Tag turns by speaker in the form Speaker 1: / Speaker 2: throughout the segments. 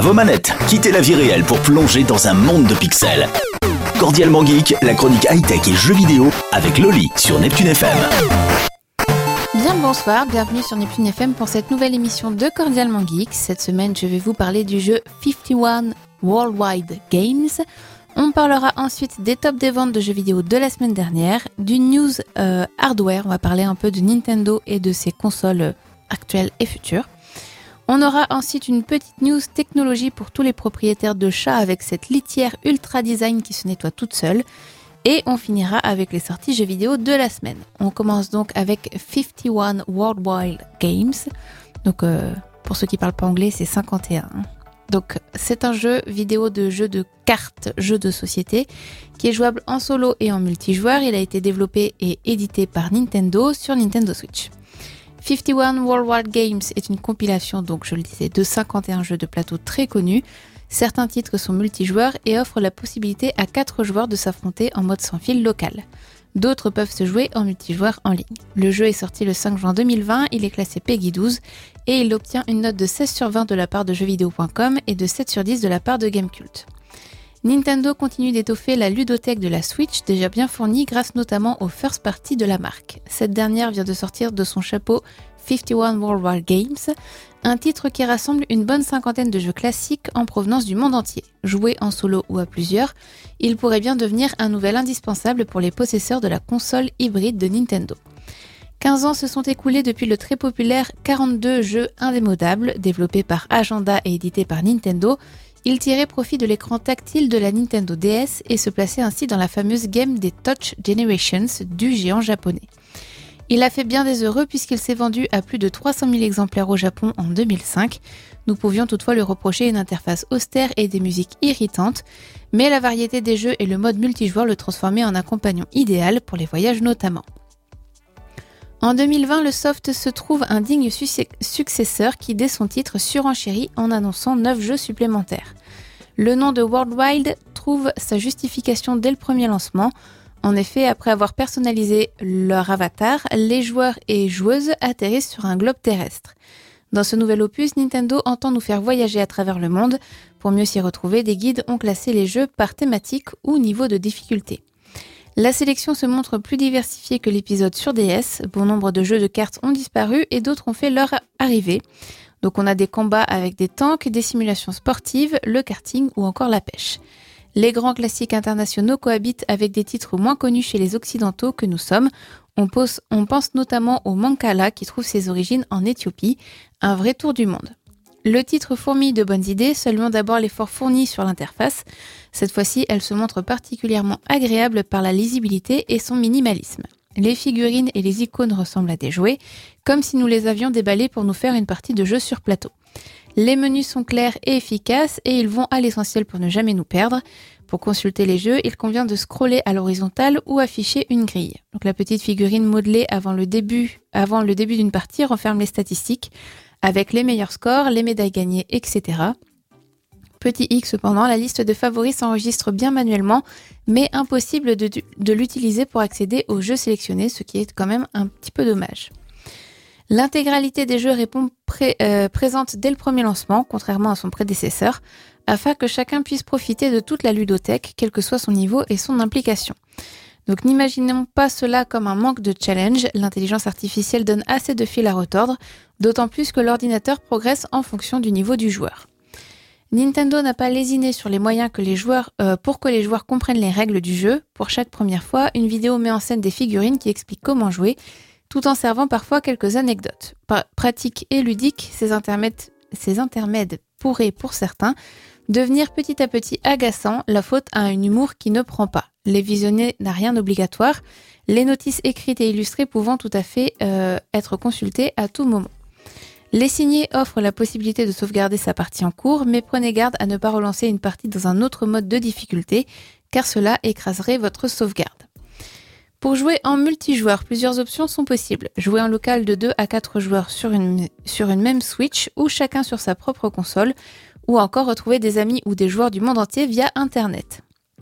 Speaker 1: vos manettes, quittez la vie réelle pour plonger dans un monde de pixels. Cordialement Geek, la chronique high-tech et jeux vidéo avec Loli sur Neptune FM.
Speaker 2: Bien bonsoir, bienvenue sur Neptune FM pour cette nouvelle émission de Cordialement Geek. Cette semaine, je vais vous parler du jeu 51 Worldwide Games. On parlera ensuite des tops des ventes de jeux vidéo de la semaine dernière, du news hardware, on va parler un peu de Nintendo et de ses consoles actuelles et futures. On aura ensuite une petite news technologie pour tous les propriétaires de chats avec cette litière ultra design qui se nettoie toute seule. Et on finira avec les sorties jeux vidéo de la semaine. On commence donc avec 51 Worldwide Games. Donc pour ceux qui parlent pas anglais, c'est 51. Donc c'est un jeu vidéo de jeu de cartes, jeu de société, qui est jouable en solo et en multijoueur. Il a été développé et édité par Nintendo sur Nintendo Switch. 51 Worldwide Games est une compilation, donc je le disais, de 51 jeux de plateau très connus. Certains titres sont multijoueurs et offrent la possibilité à 4 joueurs de s'affronter en mode sans fil local. D'autres peuvent se jouer en multijoueur en ligne. Le jeu est sorti le 5 juin 2020, il est classé PEGI 12 et il obtient une note de 16 sur 20 de la part de jeuxvideo.com et de 7 sur 10 de la part de Gamecult. Nintendo continue d'étoffer la ludothèque de la Switch, déjà bien fournie grâce notamment aux first party de la marque. Cette dernière vient de sortir de son chapeau 51 Worldwide Games, un titre qui rassemble une bonne cinquantaine de jeux classiques en provenance du monde entier. Joué en solo ou à plusieurs, il pourrait bien devenir un nouvel indispensable pour les possesseurs de la console hybride de Nintendo. 15 ans se sont écoulés depuis le très populaire 42 jeux indémodables, développé par Agenda et édité par Nintendo. Il tirait profit de l'écran tactile de la Nintendo DS et se plaçait ainsi dans la fameuse game des Touch Generations du géant japonais. Il a fait bien des heureux puisqu'il s'est vendu à plus de 300 000 exemplaires au Japon en 2005. Nous pouvions toutefois lui reprocher une interface austère et des musiques irritantes, mais la variété des jeux et le mode multijoueur le transformaient en un compagnon idéal pour les voyages notamment. En 2020, le soft se trouve un digne successeur qui, dès son titre, surenchérit en annonçant 9 jeux supplémentaires. Le nom de Worldwide trouve sa justification dès le premier lancement. En effet, après avoir personnalisé leur avatar, les joueurs et joueuses atterrissent sur un globe terrestre. Dans ce nouvel opus, Nintendo entend nous faire voyager à travers le monde. Pour mieux s'y retrouver, des guides ont classé les jeux par thématique ou niveau de difficulté. La sélection se montre plus diversifiée que l'épisode sur DS. Bon nombre de jeux de cartes ont disparu et d'autres ont fait leur arrivée. Donc on a des combats avec des tanks, des simulations sportives, le karting ou encore la pêche. Les grands classiques internationaux cohabitent avec des titres moins connus chez les occidentaux que nous sommes. On pense notamment au Mancala qui trouve ses origines en Éthiopie, un vrai tour du monde. Le titre fourmille de bonnes idées, seulement d'abord l'effort fourni sur l'interface. Cette fois-ci, elle se montre particulièrement agréable par la lisibilité et son minimalisme. Les figurines et les icônes ressemblent à des jouets, comme si nous les avions déballés pour nous faire une partie de jeu sur plateau. Les menus sont clairs et efficaces et ils vont à l'essentiel pour ne jamais nous perdre. Pour consulter les jeux, il convient de scroller à l'horizontale ou afficher une grille. Donc la petite figurine modelée avant le début d'une partie renferme les statistiques, avec les meilleurs scores, les médailles gagnées, etc. Petit hic cependant, la liste de favoris s'enregistre bien manuellement, mais impossible de l'utiliser pour accéder aux jeux sélectionnés, ce qui est quand même un petit peu dommage. L'intégralité des jeux répond présente dès le premier lancement, contrairement à son prédécesseur, afin que chacun puisse profiter de toute la ludothèque, quel que soit son niveau et son implication. Donc n'imaginons pas cela comme un manque de challenge, l'intelligence artificielle donne assez de fil à retordre, d'autant plus que l'ordinateur progresse en fonction du niveau du joueur. Nintendo n'a pas lésiné sur les moyens pour que les joueurs comprennent les règles du jeu. Pour chaque première fois, une vidéo met en scène des figurines qui expliquent comment jouer, tout en servant parfois quelques anecdotes. Pratiques et ludiques, ces intermèdes pourraient, pour certains, devenir petit à petit agaçants, la faute à un humour qui ne prend pas. Les visionner n'a rien d'obligatoire, les notices écrites et illustrées pouvant tout à fait être consultées à tout moment. Les signés offrent la possibilité de sauvegarder sa partie en cours, mais prenez garde à ne pas relancer une partie dans un autre mode de difficulté, car cela écraserait votre sauvegarde. Pour jouer en multijoueur, plusieurs options sont possibles. Jouer en local de 2 à 4 joueurs sur une même Switch ou chacun sur sa propre console, ou encore retrouver des amis ou des joueurs du monde entier via Internet.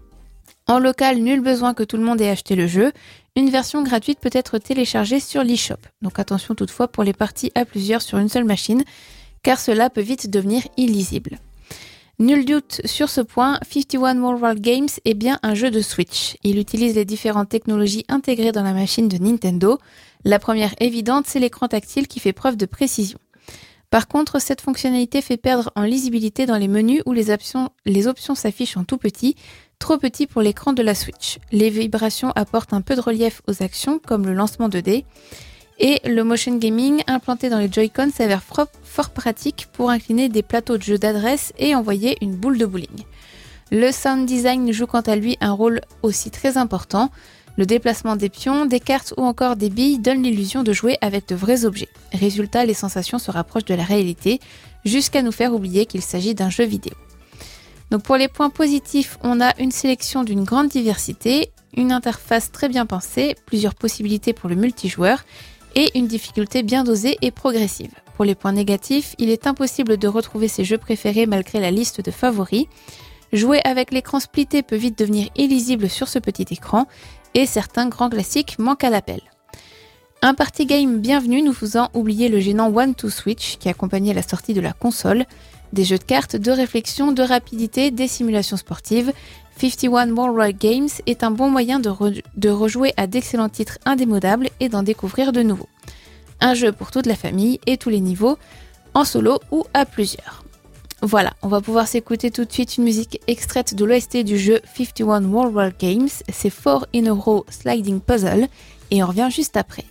Speaker 2: En local, nul besoin que tout le monde ait acheté le jeu. Une version gratuite peut être téléchargée sur l'eShop. Donc attention toutefois pour les parties à plusieurs sur une seule machine, car cela peut vite devenir illisible. Nul doute sur ce point, 51 Worldwide Games est bien un jeu de Switch. Il utilise les différentes technologies intégrées dans la machine de Nintendo. La première évidente, c'est l'écran tactile qui fait preuve de précision. Par contre, cette fonctionnalité fait perdre en lisibilité dans les menus où les options s'affichent en tout petit, trop petit pour l'écran de la Switch. Les vibrations apportent un peu de relief aux actions, comme le lancement de dés. Et le motion gaming implanté dans les Joy-Con s'avère fort pratique pour incliner des plateaux de jeu d'adresse et envoyer une boule de bowling. Le sound design joue quant à lui un rôle aussi très important. Le déplacement des pions, des cartes ou encore des billes donne l'illusion de jouer avec de vrais objets. Résultat, les sensations se rapprochent de la réalité, jusqu'à nous faire oublier qu'il s'agit d'un jeu vidéo. Donc pour les points positifs, on a une sélection d'une grande diversité, une interface très bien pensée, plusieurs possibilités pour le multijoueur, et une difficulté bien dosée et progressive. Pour les points négatifs, il est impossible de retrouver ses jeux préférés malgré la liste de favoris. Jouer avec l'écran splitté peut vite devenir illisible sur ce petit écran, et certains grands classiques manquent à l'appel. Un party game bienvenu nous faisant oublier le gênant One-to-Switch qui accompagnait la sortie de la console, des jeux de cartes, de réflexion, de rapidité, des simulations sportives. 51 Worldwide Games est un bon moyen de rejouer à d'excellents titres indémodables et d'en découvrir de nouveaux. Un jeu pour toute la famille et tous les niveaux, en solo ou à plusieurs. Voilà, on va pouvoir s'écouter tout de suite une musique extraite de l'OST du jeu 51 Worldwide Games, c'est 4 in a Row Sliding Puzzle, et on revient juste après.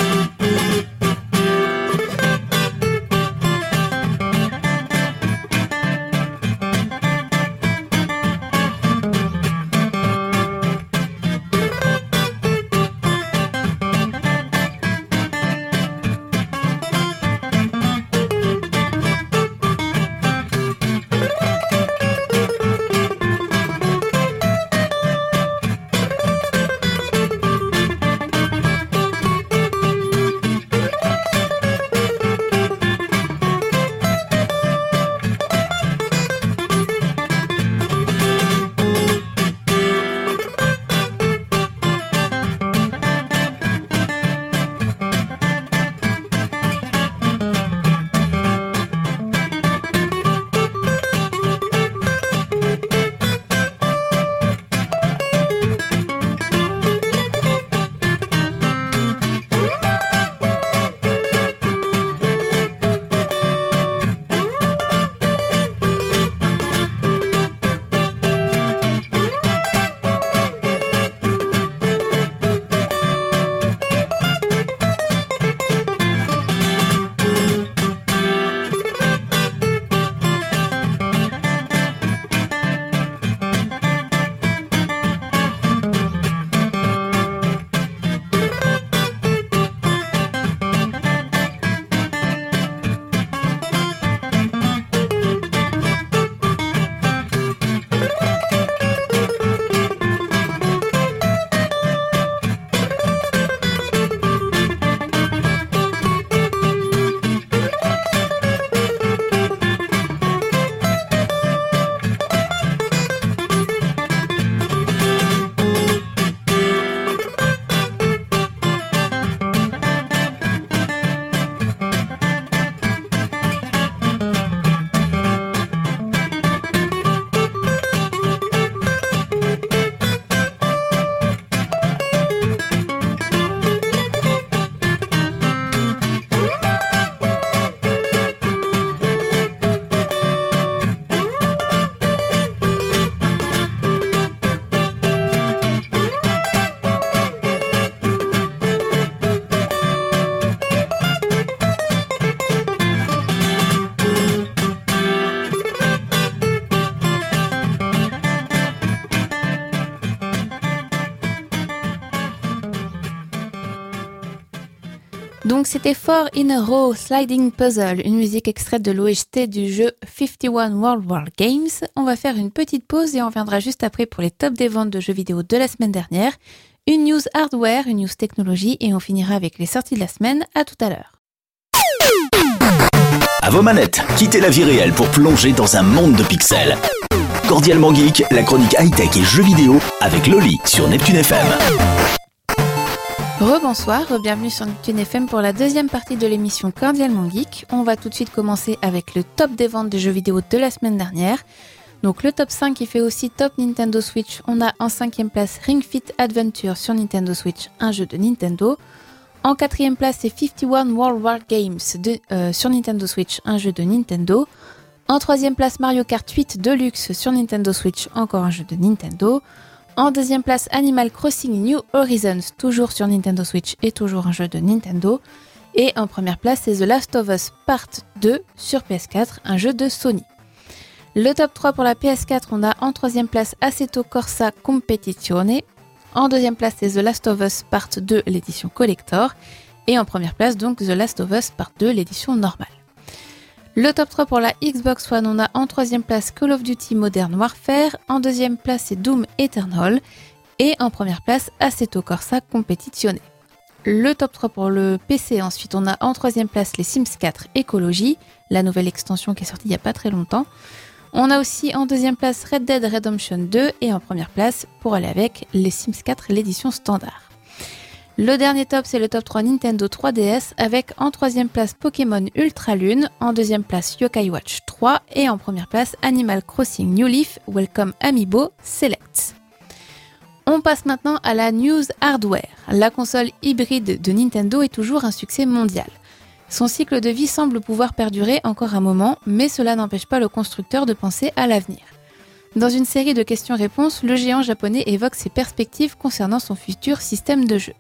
Speaker 2: Donc c'était 4 in a Row Sliding Puzzle, une musique extraite de l'OST du jeu 51 Worldwide Games. On va faire une petite pause et on reviendra juste après pour les tops des ventes de jeux vidéo de la semaine dernière, une news hardware, une news technologie et on finira avec les sorties de la semaine. À tout à l'heure.
Speaker 1: À vos manettes, quittez la vie réelle pour plonger dans un monde de pixels. Cordialement Geek, la chronique high-tech et jeux vidéo avec Loli sur Neptune FM.
Speaker 2: Rebonsoir, bienvenue sur Neptune FM pour la deuxième partie de l'émission Cordialement Geek. On va tout de suite commencer avec le top des ventes des jeux vidéo de la semaine dernière. Donc le top 5 qui fait aussi top Nintendo Switch, on a en 5e place Ring Fit Adventure sur Nintendo Switch, un jeu de Nintendo. En 4e place, c'est 51 World War Games sur Nintendo Switch, un jeu de Nintendo. En 3e place, Mario Kart 8 Deluxe sur Nintendo Switch, encore un jeu de Nintendo. En 2e place, Animal Crossing New Horizons, toujours sur Nintendo Switch et toujours un jeu de Nintendo. Et en première place, c'est The Last of Us Part 2 sur PS4, un jeu de Sony. Le top 3 pour la PS4, on a en 3e place Assetto Corsa Competizione. En 2e place, c'est The Last of Us Part 2, l'édition collector. Et en première place, donc, The Last of Us Part 2, l'édition normale. Le top 3 pour la Xbox One, on a en 3e place Call of Duty Modern Warfare, en 2e place c'est Doom Eternal et en première place Assetto Corsa Competizione. Le top 3 pour le PC, ensuite on a en 3e place les Sims 4 Ecology, la nouvelle extension qui est sortie il n'y a pas très longtemps. On a aussi en 2e place Red Dead Redemption 2 et en première place, pour aller avec, les Sims 4 l'édition standard. Le dernier top, c'est le top 3 Nintendo 3DS avec en 3e place Pokémon Ultra Lune, en 2e place Yokai Watch 3 et en première place Animal Crossing New Leaf Welcome Amiibo Select. On passe maintenant à la news hardware. La console hybride de Nintendo est toujours un succès mondial. Son cycle de vie semble pouvoir perdurer encore un moment, mais cela n'empêche pas le constructeur de penser à l'avenir. Dans une série de questions-réponses, le géant japonais évoque ses perspectives concernant son futur système de jeu.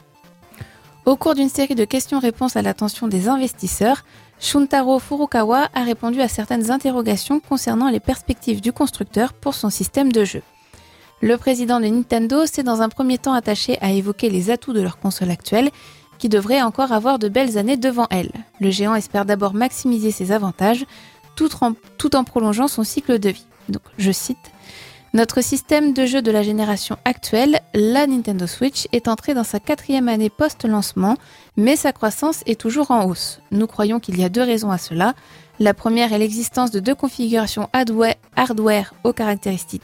Speaker 2: Au cours d'une série de questions-réponses à l'attention des investisseurs, Shuntaro Furukawa a répondu à certaines interrogations concernant les perspectives du constructeur pour son système de jeu. Le président de Nintendo s'est dans un premier temps attaché à évoquer les atouts de leur console actuelle, qui devrait encore avoir de belles années devant elle. Le géant espère d'abord maximiser ses avantages, tout en prolongeant son cycle de vie. Donc, je cite: « Notre système de jeu de la génération actuelle, la Nintendo Switch, est entrée dans sa 4e année post-lancement, mais sa croissance est toujours en hausse. Nous croyons qu'il y a 2 raisons à cela. La première est l'existence de 2 configurations hardware aux caractéristiques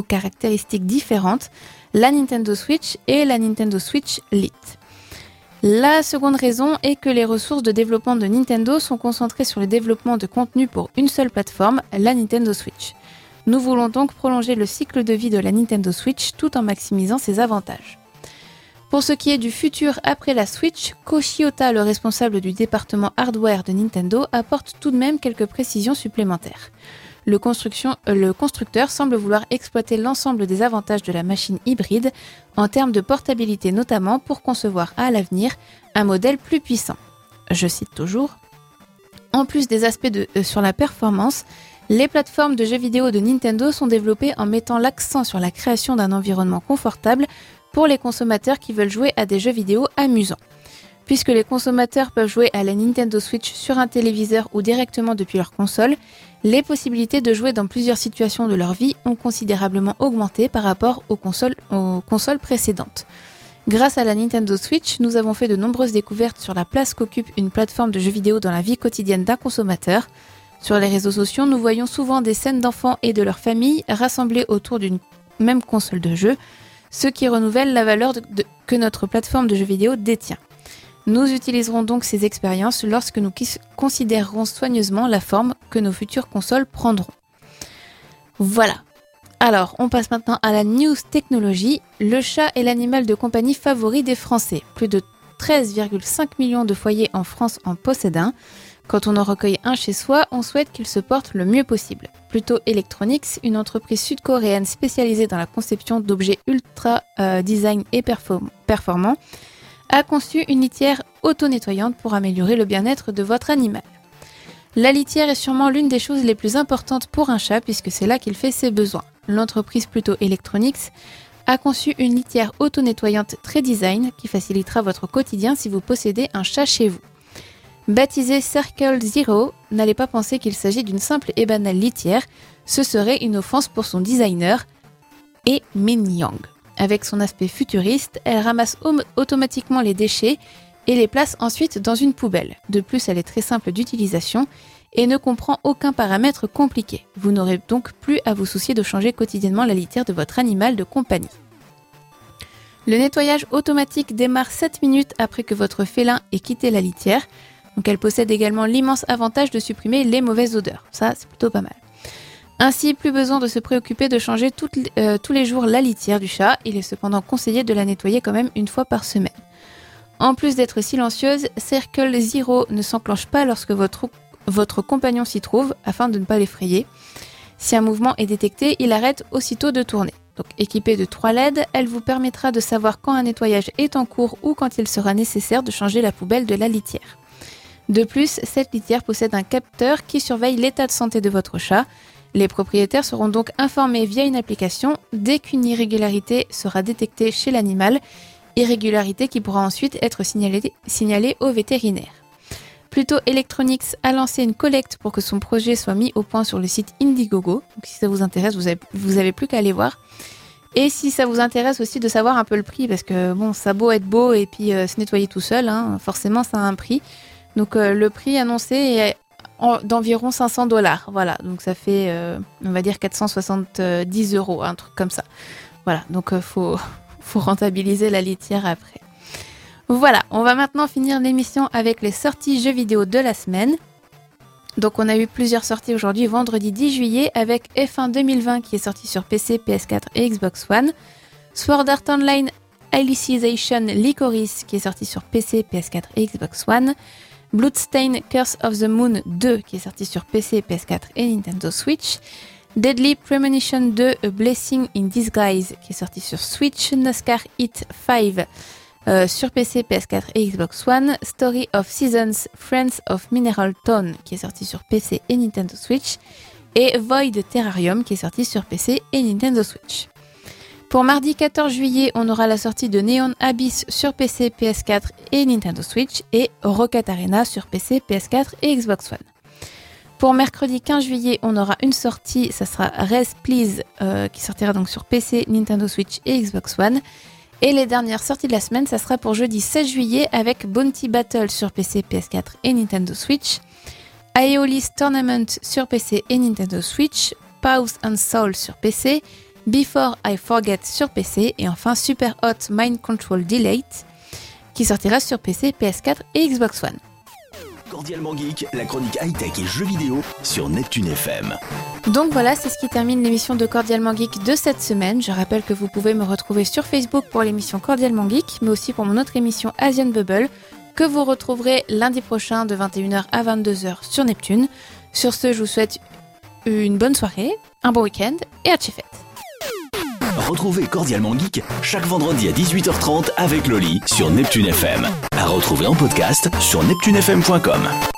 Speaker 2: différentes, la Nintendo Switch et la Nintendo Switch Lite. La seconde raison est que les ressources de développement de Nintendo sont concentrées sur le développement de contenu pour une seule plateforme, la Nintendo Switch. Nous voulons donc prolonger le cycle de vie de la Nintendo Switch tout en maximisant ses avantages. » Pour ce qui est du futur après la Switch, Ko Shiota, le responsable du département hardware de Nintendo, apporte tout de même quelques précisions supplémentaires. Le constructeur semble vouloir exploiter l'ensemble des avantages de la machine hybride, en termes de portabilité notamment, pour concevoir à l'avenir un modèle plus puissant. Je cite toujours: « En plus des aspects sur la performance, les plateformes de jeux vidéo de Nintendo sont développées en mettant l'accent sur la création d'un environnement confortable pour les consommateurs qui veulent jouer à des jeux vidéo amusants. Puisque les consommateurs peuvent jouer à la Nintendo Switch sur un téléviseur ou directement depuis leur console, les possibilités de jouer dans plusieurs situations de leur vie ont considérablement augmenté par rapport aux consoles précédentes. Grâce à la Nintendo Switch, nous avons fait de nombreuses découvertes sur la place qu'occupe une plateforme de jeux vidéo dans la vie quotidienne d'un consommateur. Sur les réseaux sociaux, nous voyons souvent des scènes d'enfants et de leurs familles rassemblés autour d'une même console de jeu, ce qui renouvelle la valeur que notre plateforme de jeux vidéo détient. Nous utiliserons donc ces expériences lorsque nous considérerons soigneusement la forme que nos futures consoles prendront. » Voilà. Alors, on passe maintenant à la news technologie. Le chat est l'animal de compagnie favori des Français. Plus de 13,5 millions de foyers en France en possèdent un. Quand on en recueille un chez soi, on souhaite qu'il se porte le mieux possible. Pluto Electronics, une entreprise sud-coréenne spécialisée dans la conception d'objets ultra design et performants, a conçu une litière auto-nettoyante pour améliorer le bien-être de votre animal. La litière est sûrement l'une des choses les plus importantes pour un chat puisque c'est là qu'il fait ses besoins. L'entreprise Pluto Electronics a conçu une litière auto-nettoyante très design qui facilitera votre quotidien si vous possédez un chat chez vous. Baptisée Circle Zero, n'allez pas penser qu'il s'agit d'une simple et banale litière, ce serait une offense pour son designer, et Min Yang. Avec son aspect futuriste, elle ramasse automatiquement les déchets et les place ensuite dans une poubelle. De plus, elle est très simple d'utilisation et ne comprend aucun paramètre compliqué. Vous n'aurez donc plus à vous soucier de changer quotidiennement la litière de votre animal de compagnie. Le nettoyage automatique démarre 7 minutes après que votre félin ait quitté la litière. Donc elle possède également l'immense avantage de supprimer les mauvaises odeurs. Ça, c'est plutôt pas mal. Ainsi, plus besoin de se préoccuper de changer tous les jours la litière du chat. Il est cependant conseillé de la nettoyer quand même une fois par semaine. En plus d'être silencieuse, Circle Zero ne s'enclenche pas lorsque votre compagnon s'y trouve, afin de ne pas l'effrayer. Si un mouvement est détecté, il arrête aussitôt de tourner. Donc, équipée de 3 LED, elle vous permettra de savoir quand un nettoyage est en cours ou quand il sera nécessaire de changer la poubelle de la litière. De plus, cette litière possède un capteur qui surveille l'état de santé de votre chat. Les propriétaires seront donc informés via une application dès qu'une irrégularité sera détectée chez l'animal, irrégularité qui pourra ensuite être signalée au vétérinaire. Pluto Electronics a lancé une collecte pour que son projet soit mis au point sur le site Indiegogo. Donc si ça vous intéresse, vous avez plus qu'à aller voir. Et si ça vous intéresse aussi de savoir un peu le prix, parce que bon, ça a beau être beau et puis se nettoyer tout seul, hein, forcément ça a un prix. Donc le prix annoncé est d'environ $500. Voilà, donc ça fait, on va dire 470 €, un truc comme ça. Voilà, donc faut rentabiliser la litière après. Voilà, on va maintenant finir l'émission avec les sorties jeux vidéo de la semaine. Donc on a eu plusieurs sorties aujourd'hui, vendredi 10 juillet, avec F1 2020 qui est sorti sur PC, PS4 et Xbox One. Sword Art Online Alicization Lycoris qui est sorti sur PC, PS4 et Xbox One. Bloodstained Curse of the Moon 2 qui est sorti sur PC, PS4 et Nintendo Switch. Deadly Premonition 2 A Blessing in Disguise qui est sorti sur Switch. NASCAR Heat 5 sur PC, PS4 et Xbox One. Story of Seasons Friends of Mineral Town qui est sorti sur PC et Nintendo Switch. Et Void Terrarium qui est sorti sur PC et Nintendo Switch. Pour mardi 14 juillet, on aura la sortie de Neon Abyss sur PC, PS4 et Nintendo Switch et Rocket Arena sur PC, PS4 et Xbox One. Pour mercredi 15 juillet, on aura une sortie, ça sera Rest Please qui sortira donc sur PC, Nintendo Switch et Xbox One. Et les dernières sorties de la semaine, ça sera pour jeudi 16 juillet avec Bounty Battle sur PC, PS4 et Nintendo Switch. Aeolis Tournament sur PC et Nintendo Switch. Pause and Soul sur PC. Before I Forget sur PC et enfin Super Hot Mind Control Delete qui sortira sur PC, PS4 et Xbox One.
Speaker 1: Cordialement Geek, la chronique high-tech et jeux vidéo sur Neptune FM.
Speaker 2: Donc voilà, c'est ce qui termine l'émission de Cordialement Geek de cette semaine. Je rappelle que vous pouvez me retrouver sur Facebook pour l'émission Cordialement Geek, mais aussi pour mon autre émission Asian Bubble que vous retrouverez lundi prochain de 21h à 22h sur Neptune. Sur ce, je vous souhaite une bonne soirée, un bon week-end et à Tchefet.
Speaker 1: Retrouvez Cordialement Geek chaque vendredi à 18h30 avec Loli sur Neptune FM. À retrouver en podcast sur neptunefm.com.